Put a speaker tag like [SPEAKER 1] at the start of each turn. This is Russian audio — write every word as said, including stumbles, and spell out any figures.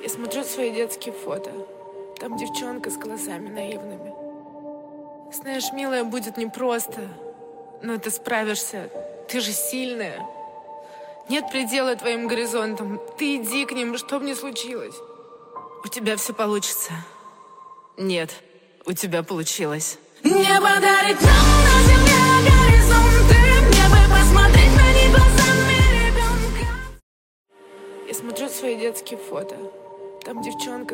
[SPEAKER 1] Я смотрю свои детские фото. Там девчонка с глазами наивными. Знаешь, милая, будет непросто, но ты справишься. Ты же сильная. Нет предела твоим горизонтам. Ты иди к ним, что бы ни случилось. У тебя все получится. Нет, у тебя получилось.
[SPEAKER 2] Небо дарит нам на земле горизонты. Мне бы посмотреть на них глазами ребенка.
[SPEAKER 1] Я смотрю свои детские фото. Там девчонка